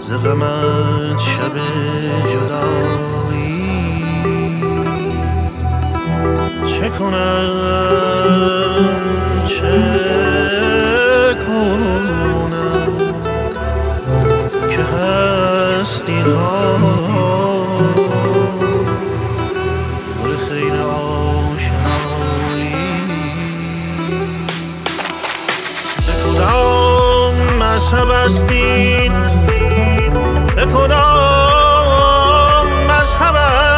ز غمت شب جدایی چه کنم چه کنم که هست اینها گل خیر آشنایی به کدام مذهب هستید به کدام مذهب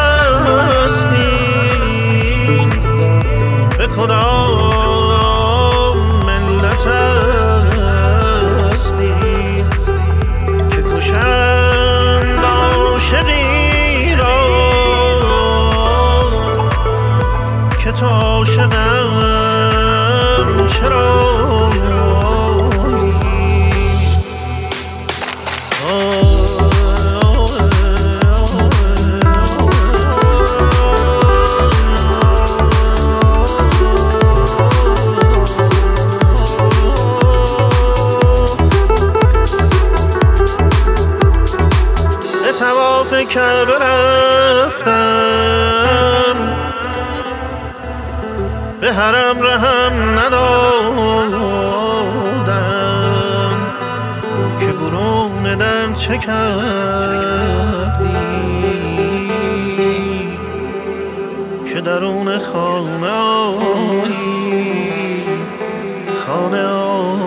هستید به کدام ملت هستید که کشند عاشقی را که تو عاشقم چرا طواف کعبه رفتم به حرم رهم ندادم که برون در چه کردی که درون خانه آیی خانه آیی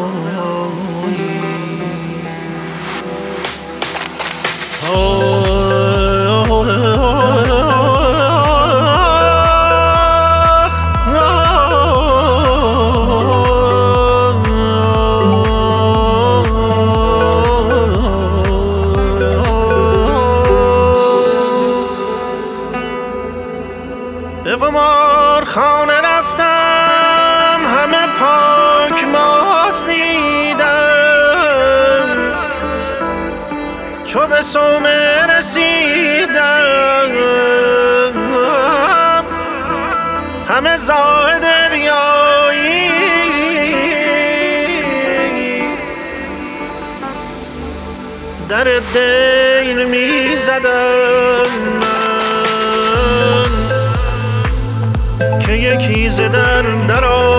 به قمار خانه رفتم همه پاک ماست دیدم چو به صومعه رسیدم همه زاهد ریایی در دیر می زدم که یکی ز در